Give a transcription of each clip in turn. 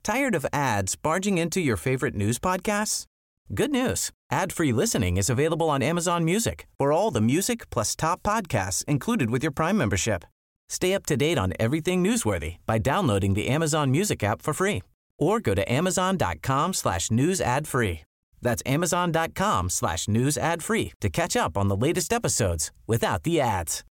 Tired of ads barging into your favorite news podcasts? Good news. Ad-free listening is available on Amazon Music for all the music plus top podcasts included with your Prime membership. Stay up to date on everything newsworthy by downloading the Amazon Music app for free or go to amazon.com/news ad free. That's amazon.com/news ad free to catch up on the latest episodes without the ads.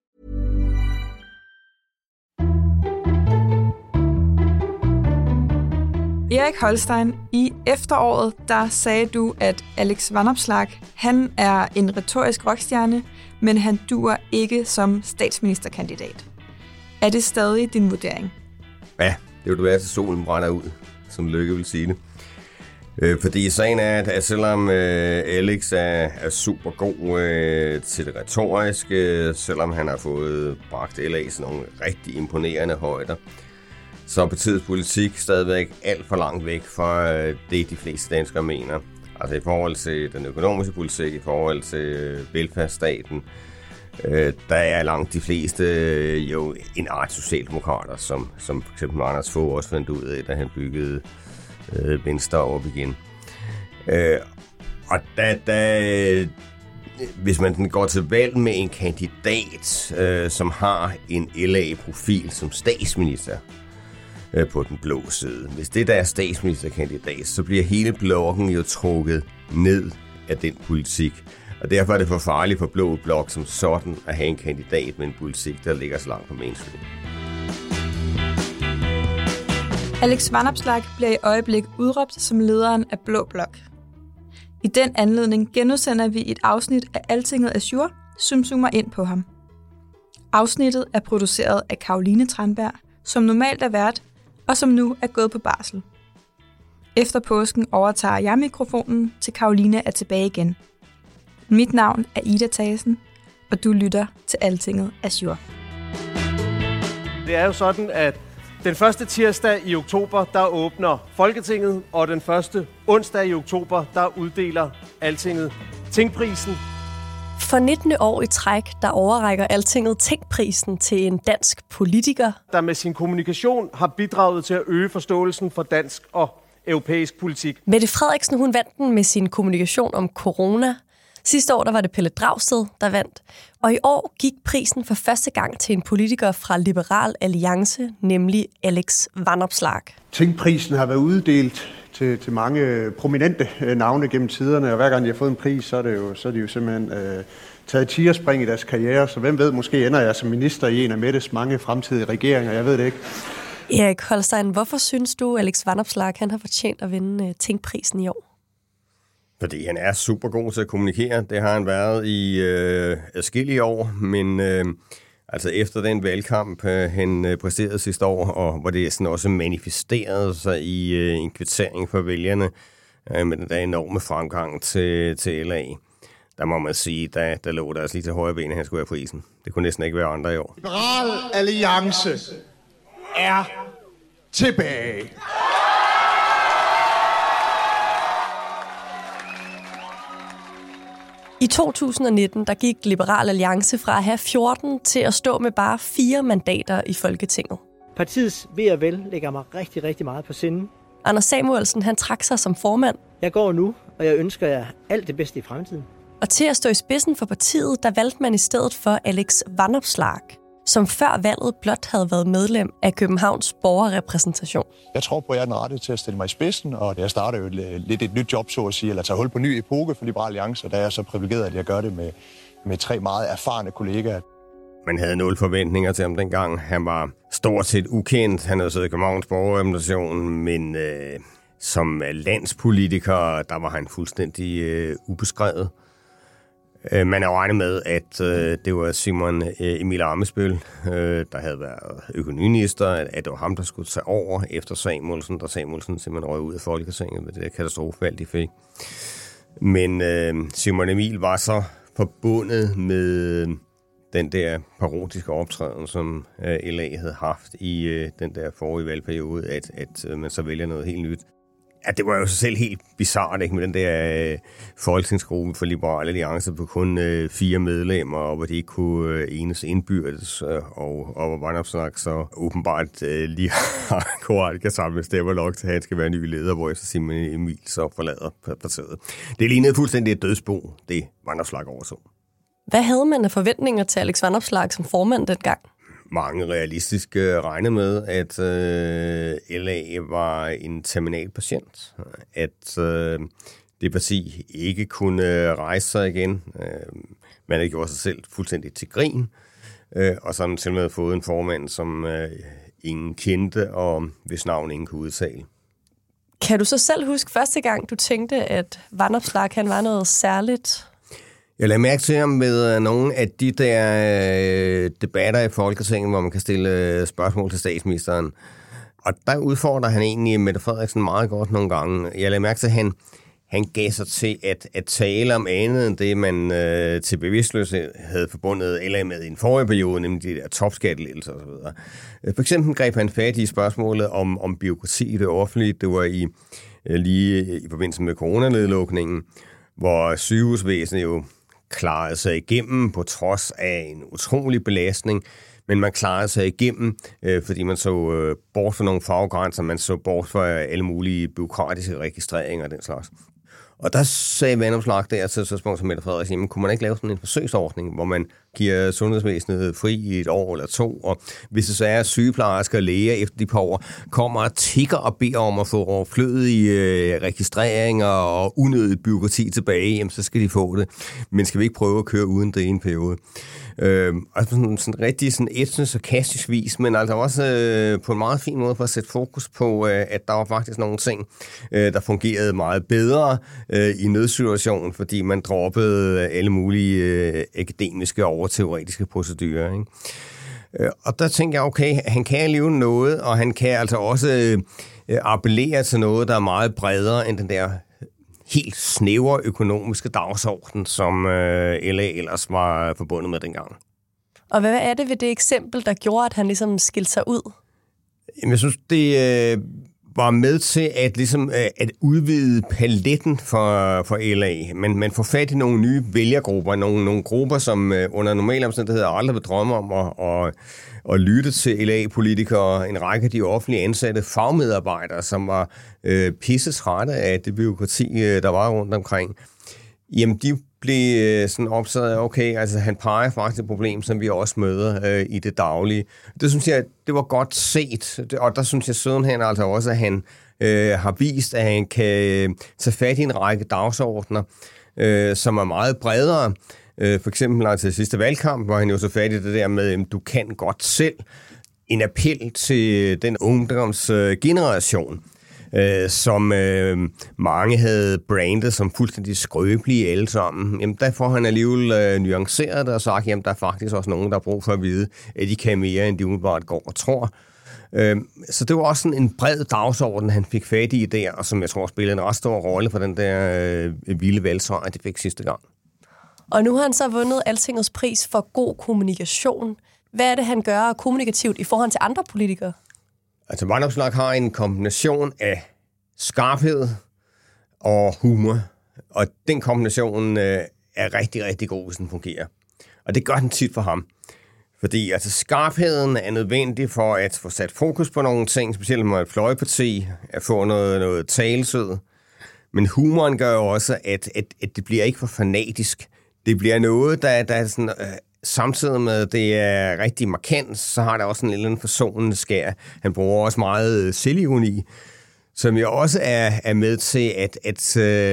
Erik Holstein, i efteråret, der sagde du, at Alex Vanopslagh, han er en retorisk rockstjerne, men han duer ikke som statsministerkandidat. Er det stadig din vurdering? Ja, det vil være til solen brænder ud, som Løkke vil sige det. Fordi sagen er, at selvom Alex er super god til det retoriske, selvom han har fået bragt LA sådan nogle rigtig imponerende højder, så er partiets politik stadigvæk alt for langt væk fra det, de fleste danskere mener. Altså i forhold til den økonomiske politik, i forhold til velfærdsstaten, der er langt de fleste jo en art socialdemokrater, som for eksempel Anders Fogh også fandt ud af, da han byggede Venstre op igen. Og hvis man går til valg med en kandidat, som har en LA-profil som statsminister på den blå side, hvis det der er statsministerkandidat, så bliver hele blokken jo trukket ned af den politik. Og derfor er det for farligt for blå blok som sådan at have en kandidat med en politik, der ligger så langt på mainstream. Alex Vanopslagh bliver i øjeblik udråbt som lederen af Blå Blok. I den anledning genudsender vi et afsnit af Altinget Azure, som zoomer ind på ham. Afsnittet er produceret af Caroline Tranberg, som normalt er vært, og som nu er gået på barsel. Efter påsken overtager jeg mikrofonen, til Caroline er tilbage igen. Mit navn er Ida Thasen, og du lytter til Altinget Azure. Det er jo sådan, at den første tirsdag i oktober, der åbner Folketinget, og den første onsdag i oktober, der uddeler Altinget Tænkprisen. For 19. år i træk, der overrækker Altinget Tænkprisen til en dansk politiker, der med sin kommunikation har bidraget til at øge forståelsen for dansk og europæisk politik. Mette Frederiksen, hun vandt den med sin kommunikation om corona. Sidste år der var det Pelle Dragsted, der vandt. Og i år gik prisen for første gang til en politiker fra Liberal Alliance, nemlig Alex Vanopslagh. Tænkprisen har været uddelt til mange prominente navne gennem tiderne, og hver gang de har fået en pris, så er de jo simpelthen taget tigerspring i deres karriere. Så hvem ved, måske ender jeg som minister i en af Mettes mange fremtidige regeringer, jeg ved det ikke. Erik Holstein, hvorfor synes du, Alex Vanopslagh han har fortjent at vinde Tænkprisen i år? Fordi han er super god til at kommunikere. Det har han været i adskillige år, men altså efter den valgkamp, han præsterede sidste år, og hvor det sådan også manifesterede sig i en kvittering for vælgerne med den der enorme fremgang til LA. Der må man sige, der lå der altså lige til højre ben, at han skulle have prisen. Det kunne næsten ikke være andre i år. Liberal Alliance er tilbage. I 2019 der gik Liberal Alliance fra at have 14 til at stå med bare 4 mandater i Folketinget. Partiets ve og vel ligger mig rigtig, rigtig meget på sinde. Anders Samuelsen han trak sig som formand. Jeg går nu, og jeg ønsker jer alt det bedste i fremtiden. Og til at stå i spidsen for partiet, der valgte man i stedet for Alex Vanopslagh, som før valget blot havde været medlem af Københavns borgerrepræsentation. Jeg tror på, at jeg er den rette til at stille mig i spidsen, og jeg starter jo lidt et nyt job, så at sige, eller tager hul på en ny epoke for Liberal Alliance, og der er jeg så privilegeret, at jeg gør det med 3 meget erfarne kollegaer. Man havde 0 forventninger til ham dengang. Han var stort set ukendt. Han havde siddet i Københavns borgerrepræsentation, men som landspolitiker, der var han fuldstændig ubeskrevet. Man har regnet med, at det var Simon Emil Ammitzbøll, der havde været økonomiminister, at det var ham, der skulle tage over efter Samuelsen, da Samuelsen simpelthen røg ud af Folketinget med det der katastrofevalg, de fik. Men Simon Emil var så forbundet med den der parodiske optræden, som LA havde haft i den der forrige valgperiode, at man så vælger noget helt nyt. Ja, det var jo selv helt bizarrt, ikke? Med den der folketingsgruppe for Liberal Alliance på kun 4 medlemmer, og hvor de ikke kunne enes indbyrdes, og Vanopslagh så åbenbart lige akkurat kan samle stemmer nok til, at han skal være ny leder, hvor efter Simon Emil så forlader partiet. Det lignede fuldstændig et dødsbo, det Vanopslagh overså. Hvad havde man af forventninger til Alex Vanopslagh som formand dengang? Mange realistisk regnede med, at LA var en terminal patient. At det parti ikke kunne rejse sig igen. Man havde gjort sig selv fuldstændig til grin. Og så har man til og med fået en formand, som ingen kendte, og hvis navn ingen kunne udtale. Kan du så selv huske første gang, du tænkte, at Vanopslagh han var noget særligt? Jeg lader mærke til ham med nogle af de der debatter i Folketinget, hvor man kan stille spørgsmål til statsministeren. Og der udfordrer han egentlig Mette Frederiksen meget godt nogle gange. Jeg lader mærke til, at han gav sig til at tale om andet end det, man til bevidstløshed havde forbundet eller med i en forrige periode, nemlig de der topskattelettelser osv. For eksempel greb han fat i spørgsmålet om bureaukrati i det offentlige. Det var lige i forbindelse med coronanedlukningen, hvor sygehusvæsenet jo klarede sig igennem på trods af en utrolig belastning, men man klarede sig igennem, fordi man så bort fra nogle faggrænser, man så bort fra alle mulige bureaukratiske registreringer og den slags. Og der sagde Vanopslagh der til et tidspunkt, som Mette Frederiksen, jamen, kunne man ikke lave sådan en forsøgsordning, hvor man giver sundhedsvæsenet fri i 1 år eller 2, og hvis det så er sygeplejersker og læger efter de par år, kommer og tigger og beder om at få overflødige registreringer og unødigt bureaukrati tilbage, jamen, så skal de få det. Men skal vi ikke prøve at køre uden det i en periode? Og sådan rigtig sådan etnisk sarkastisk vis, men altså også på en meget fin måde for at sætte fokus på, at der var faktisk nogle ting, der fungerede meget bedre i nødsituationen, fordi man droppede alle mulige akademiske og teoretiske procedurer, ikke? Og der tænker jeg, okay, han kan alligevel noget, og han kan altså også appellere til noget, der er meget bredere end den der helt snævre økonomiske dagsorden, som LA ellers var forbundet med dengang. Og hvad er det ved det eksempel, der gjorde, at han ligesom skilte sig ud? Jamen, jeg synes, det var med til at udvide paletten for LA. Men man får fat i nogle nye vælgergrupper, nogle grupper, som under normale omstændigheder aldrig vil drømme om at lytte til LA-politikere, en række af de offentlige ansatte fagmedarbejdere, som var pissesrætte af det bureaukrati, der var rundt omkring. Jamen, de blev sådan optaget af, okay, altså han peger faktisk et problem, som vi også møder i det daglige. Det synes jeg, det var godt set, og der synes jeg sidenhen altså også, at han har vist, at han kan tage fat i en række dagsordner, som er meget bredere. For eksempel til sidste valgkamp, hvor han jo så fat i det der med, du kan godt selv. En appel til den ungdomsgeneration, som mange havde brandet som fuldstændig skrøbelige alle sammen. Jamen, der får han alligevel nuanceret det og sagt, jamen, der er faktisk også nogen, der har brug for at vide, at de kan mere, end de umiddelbart går og tror. Så det var også sådan en bred dagsorden, han fik fat i der, og som jeg tror spillede en ret stor rolle for den der vilde valgsejr, det fik sidste gang. Og nu har han så vundet Altingets pris for god kommunikation. Hvad er det, han gør kommunikativt i forhold til andre politikere? Altså, Vanopslagh har en kombination af skarphed og humor, og den kombination er rigtig, rigtig god, hvis den fungerer. Og det gør den tit for ham. Fordi altså, skarpheden er nødvendig for at få sat fokus på nogle ting, specielt med et fløjparti, at få noget talesød. Men humoren gør jo også, at det bliver ikke for fanatisk. Det bliver noget, der er sådan... Samtidig med, at det er rigtig markant, så har det også en lille forsonende skær. Han bruger også meget selvironi, som jo også er med til at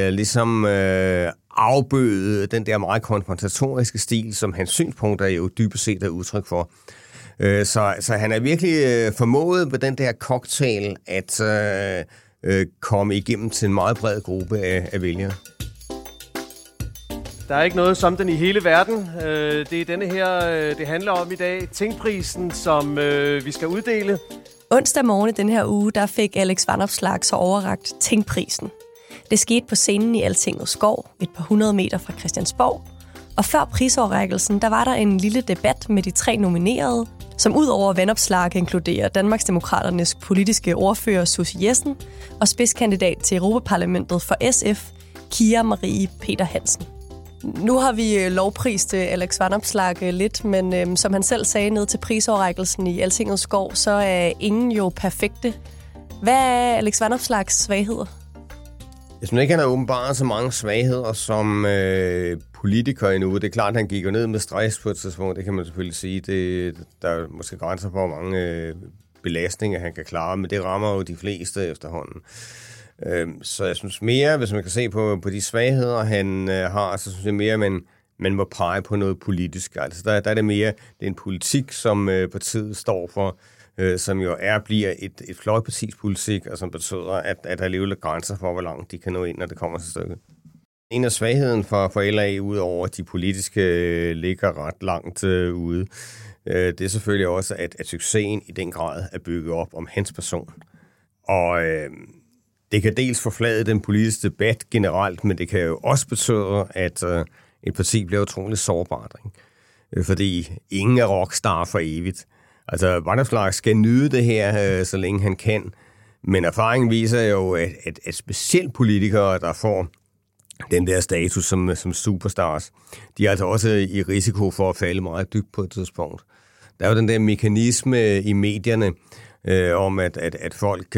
afbøde den der meget konfrontatoriske stil, som hans synspunkter jo dybest set er udtryk for. Så han er virkelig formået på den der cocktail at komme igennem til en meget bred gruppe af vælgere. Der er ikke noget som den i hele verden. Det er denne her, det handler om i dag. Tingprisen, som vi skal uddele. Onsdag morgen i den her uge, der fik Alex Vanopslagh så overrakt Tingprisen. Det skete på scenen i Altingets skov, et par 100 meter fra Christiansborg. Og før prisoverrækkelsen, der var der en lille debat med de 3 nominerede, som ud over Vandopslag inkluderer Danmarksdemokraternes politiske ordfører Susie Jessen og spidskandidat til Europaparlamentet for SF, Kira Marie Peter Hansen. Nu har vi lovprist Alex Vanopslagh lidt, men som han selv sagde ned til prisoverrækkelsen i Altingets skov, så er ingen jo perfekte. Hvad er Alex Vanopslaghs svagheder? Jeg synes ikke, han har åbenbart så mange svagheder som politiker endnu. Det er klart, at han gik jo ned med stress på et tidspunkt, det kan man selvfølgelig sige. Der er måske grænser på, hvor mange belastninger han kan klare, men det rammer jo de fleste efterhånden. Så jeg synes mere, hvis man kan se på de svagheder, han har, så synes jeg mere, at man må pege på noget politisk. Altså der er det mere, det er en politik, som partiet står for, som jo bliver et fløjpartis politik, og som betyder, at der er alligevel grænser for, hvor langt de kan nå ind, når det kommer til stykket. En af svagheden for LA, udover at de politiske ligger ret langt ude, det er selvfølgelig også, at succesen i den grad er bygget op om hans person. Og det kan dels forflade den politiske debat generelt, men det kan jo også betyde, at et parti bliver utroligt sårbart. Ikke? Fordi ingen er rockstar for evigt. Altså, Vanopslagh skal nyde det her, så længe han kan. Men erfaringen viser jo, at specielt politikere, der får den der status som superstars, de er altså også i risiko for at falde meget dybt på et tidspunkt. Der er jo den der mekanisme i medierne om, at folk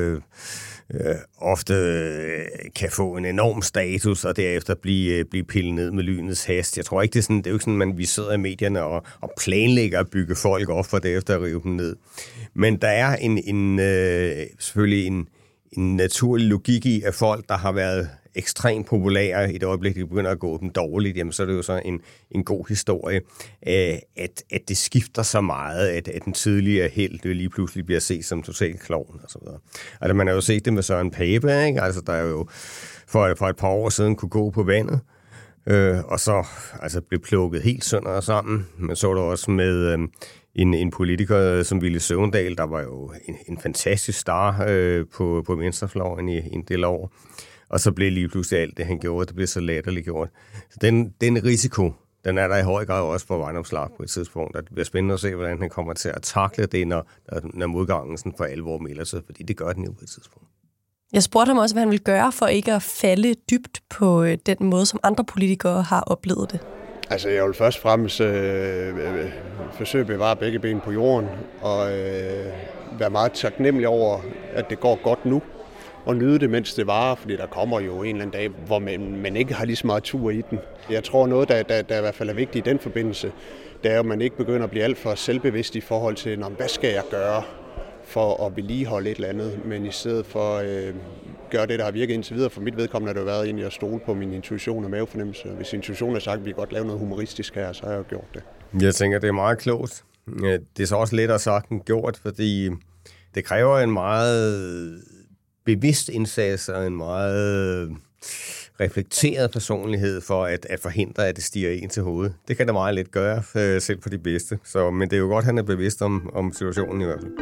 ofte kan få en enorm status, og derefter blive pillet ned med lynets hast. Jeg tror ikke, det er jo ikke sådan, at vi sidder i medierne og planlægger at bygge folk op, for derefter at rive dem ned. Men der er selvfølgelig en naturlig logik i, at folk, der har været ekstremt populære i det øjeblik, de begynder at gå dem dårligt, jamen så er det jo så en god historie, at det skifter så meget, at den tidligere helt lige pludselig bliver set som total klovn og så videre. Altså man har jo set det med Søren Pape, ikke? Altså der er jo for et par år siden kunne gå på vandet, og så altså blev plukket helt sønder sammen. Man så det også med en politiker som Villy Søvndal, der var jo en fantastisk star på venstrefløjen i en del år. Og så blev lige pludselig alt det, han gjorde, det blev så latterligt gjort. Så den risiko, den er der i høj grad også for Vanopslagh på et tidspunkt. Det bliver spændende at se, hvordan han kommer til at takle det, når modgangen sådan for alvor melder sig, fordi det gør den jo på et tidspunkt. Jeg spurgte ham også, hvad han ville gøre for ikke at falde dybt på den måde, som andre politikere har oplevet det. Altså, jeg vil først og fremmest forsøge at bevare begge ben på jorden, og være meget taknemmelig over, at det går godt nu, og nyde det, mens det varer, fordi der kommer jo en eller anden dag, hvor man ikke har lige så meget tur i den. Jeg tror, noget, der i hvert fald er vigtigt i den forbindelse, det er, at man ikke begynder at blive alt for selvbevidst i forhold til, hvad skal jeg gøre for at vedligeholde et eller andet, men i stedet for gøre det, der har virket indtil videre. For mit vedkommende har det været egentlig at stole på min intuition og mavefornemmelse. Hvis intuitionen har sagt, at vi kan godt lave noget humoristisk her, så har jeg jo gjort det. Jeg tænker, det er meget klogt. Det er så også lettere sagt end gjort, fordi det kræver en meget bevidst indsats og en meget reflekteret personlighed for at forhindre, at det stiger en til hovedet. Det kan det meget let gøre, selv for de bedste. Men det er jo godt, at han er bevidst om situationen i hvert fald.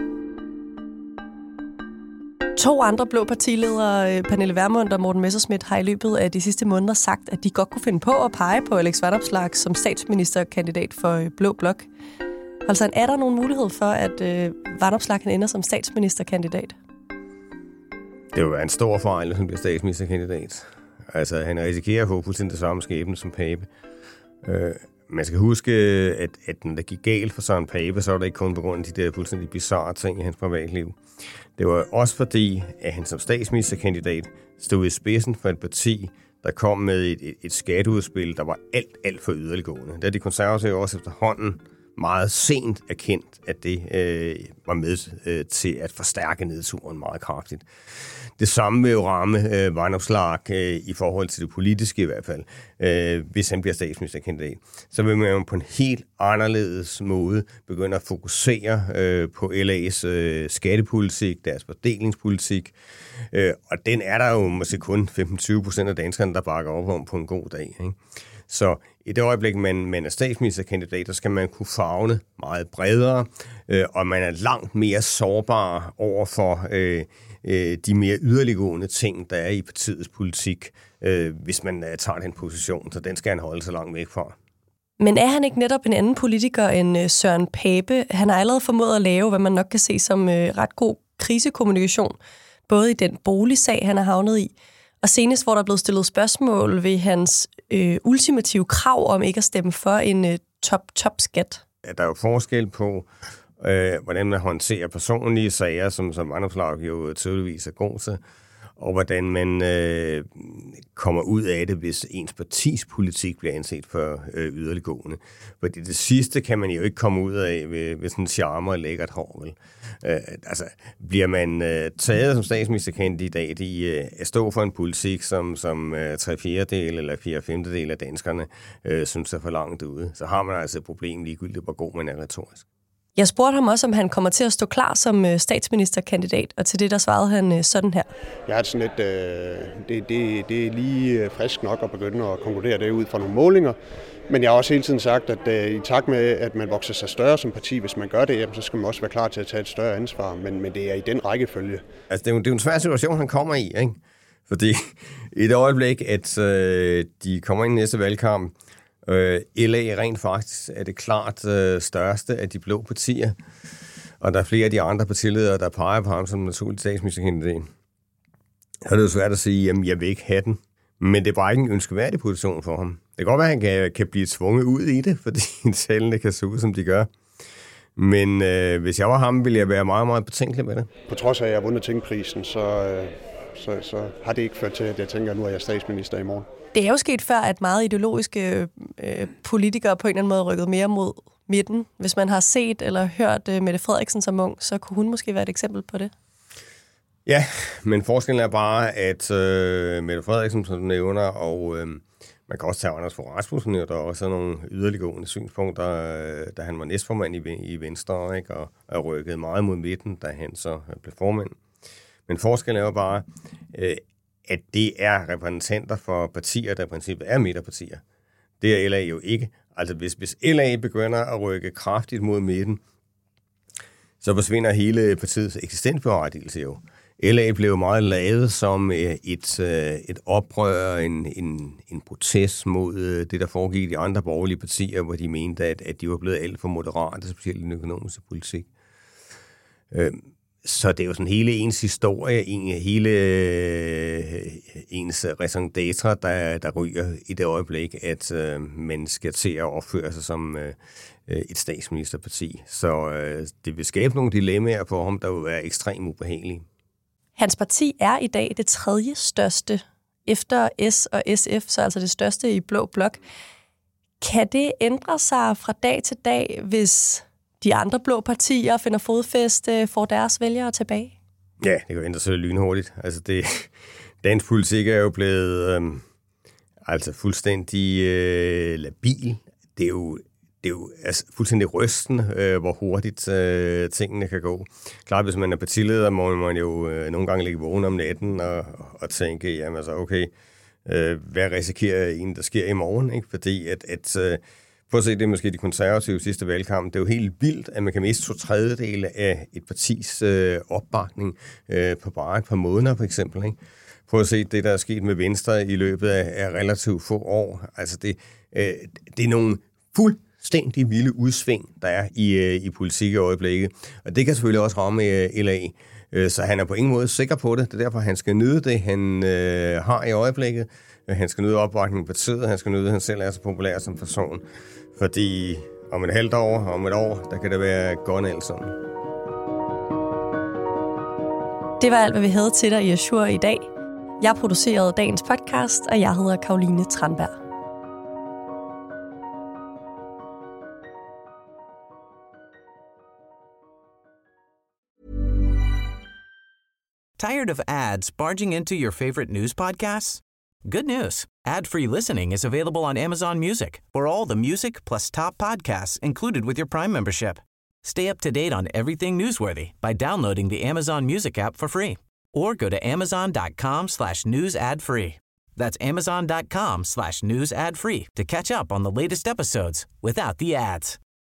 2 andre blå partiledere, Pernille Vermund og Morten Messerschmidt, har i løbet af de sidste måneder sagt, at de godt kunne finde på at pege på Alex Vanopslagh som statsministerkandidat for Blå Blok. Altså, er der nogen mulighed for, at Vanopslagh kan ende som statsministerkandidat? Det vil være en stor fejl, hvis han bliver statsministerkandidat. Altså, han risikerer at få fuldstændig det samme skæbne som Pape. Man skal huske, at når det gik galt for Søren Pape, så var det ikke kun på grund af de der fuldstændig bizarre ting i hans privatliv. Det var også fordi, at han som statsministerkandidat stod i spidsen for et parti, der kom med et skatteudspil, der var alt for yderliggående. Der de konservative også efterhånden meget sent erkendt, at det var med til at forstærke nedturen meget kraftigt. Det samme vil jo ramme Vanopslagh i forhold til det politiske i hvert fald, hvis han bliver statsministerkandidat. Så vil man jo på en helt anderledes måde begynde at fokusere på LA's skattepolitik, deres fordelingspolitik, og den er der jo måske kun 15-20% af danskerne, der bakker op om på en god dag, ikke? Så i det øjeblik, man er statsministerkandidat, så skal man kunne favne meget bredere, og man er langt mere sårbar over for de mere yderliggående ting, der er i partiets politik, hvis man tager den position. Så den skal han holde så langt væk fra. Men er han ikke netop en anden politiker end Søren Pape? Han har allerede formået at lave, hvad man nok kan se som ret god krisekommunikation, både i den boligsag, han er havnet i, og senest, hvor der er blevet stillet spørgsmål ved hans ultimative krav om ikke at stemme for en top-skat. Der er jo forskel på, hvordan man håndterer personlige sager, som Vanopslagh jo tydeligvis er god til, og hvordan man kommer ud af det, hvis ens partis politik bliver anset for yderliggående. Fordi det sidste kan man jo ikke komme ud af ved sådan en charme og lækkert hår, vel? Bliver man taget som statsministerkandidat i at stå for en politik, som 3/4 eller 4/5 af danskerne synes er for langt ude, så har man altså et problem ligegyldigt, hvor god man er retorisk. Jeg spurgte ham også, om han kommer til at stå klar som statsministerkandidat, og til det, der svarede han sådan her. Jeg har sådan lidt, det er lige frisk nok at begynde at konkludere det ud fra nogle målinger, men jeg har også hele tiden sagt, at i takt med, at man vokser sig større som parti, hvis man gør det, så skal man også være klar til at tage et større ansvar, men det er i den rækkefølge. Altså, det er jo en svær situation, han kommer i, ikke? Fordi i det øjeblik, at de kommer ind i næste valgkamp, LA rent faktisk er det klart største af de blå partier, og der er flere af de andre partiledere, der peger på ham som naturlig statsministerkandidat. Så er det jo svært at sige, at jeg vil ikke have den, men det er bare ikke en ønskeværdig position for ham. Det kan godt være, at han kan blive tvunget ud i det, fordi tallene kan se ud, som de gør. Men hvis jeg var ham, ville jeg være meget, meget betænkelig med det. På trods af, at jeg har vundet Tingprisen, så har det ikke ført til, at jeg tænker, at nu er jeg statsminister i morgen. Det er jo sket før, at meget ideologiske politikere på en eller anden måde rykket mere mod midten. Hvis man har set eller hørt Mette Frederiksen som ung, så kunne hun måske være et eksempel på det. Ja, men forskellen er bare, at Mette Frederiksen, som du nævner, og man kan også tage Anders Fogh Rasmussen, der er også nogle yderliggående synspunkter, da han var næstformand i Venstre, ikke, og rykkede meget mod midten, da han så blev formand. Men forskellen er jo bare, at det er repræsentanter for partier, der i princippet er midterpartier. Det er LA jo ikke. Altså hvis LA begynder at rykke kraftigt mod midten, så forsvinder hele partiets eksistensberettigelse jo. LA blev meget lavet som et oprør, en protest mod det, der foregik i de andre borgerlige partier, hvor de mente, at de var blevet alt for moderate, specielt i den økonomiske politik. Så det er jo sådan hele ens historie, hele ens raison d'être, der ryger i det øjeblik, at man skal til at opføre sig som et statsministerparti. Så det vil skabe nogle dilemmaer for ham, der vil være ekstremt ubehagelige. Hans parti er i dag det 3. største efter S og SF, så altså det største i blå blok. Kan det ændre sig fra dag til dag, hvis de andre blå partier finder fodfæste, får deres vælgere tilbage? Ja, det kan jo ændre sig lynhurtigt. Altså dansk politik er jo blevet fuldstændig labil. Det er jo altså, fuldstændig rystende, hvor hurtigt tingene kan gå. Klart, hvis man er partileder, må man jo nogle gange ligge vågen om natten og tænke, jamen altså okay, hvad risikerer en, der sker i morgen? Ikke? Fordi prøv at se, det er måske de konservative sidste valgkamp. Det er jo helt vildt, at man kan miste 2/3 af et partis opbakning på bare et par måneder, for eksempel. Ikke? Prøv at se det, der er sket med Venstre i løbet af relativt få år. Altså det er nogle fuldstændig vilde udsving, der er i politik i øjeblikket. Og det kan selvfølgelig også ramme LA. Så han er på ingen måde sikker på det. Det er derfor, han skal nyde det, han har i øjeblikket. Han skal nyde opbakningen på partiet. Han skal nyde, at han selv er så populær som person. Fordi om et halvt år, om et år, der kan det være godt alt sådan. Det var alt, hvad vi havde til dig i Azure i dag. Jeg producerede dagens podcast, og jeg hedder Caroline Tranberg. Tired of ads barging into your favorite news podcasts? Good news. Ad-free listening is available on Amazon Music for all the music plus top podcasts included with your Prime membership. Stay up to date on everything newsworthy by downloading the Amazon Music app for free or go to amazon.com/news ad free. That's amazon.com/news ad free to catch up on the latest episodes without the ads.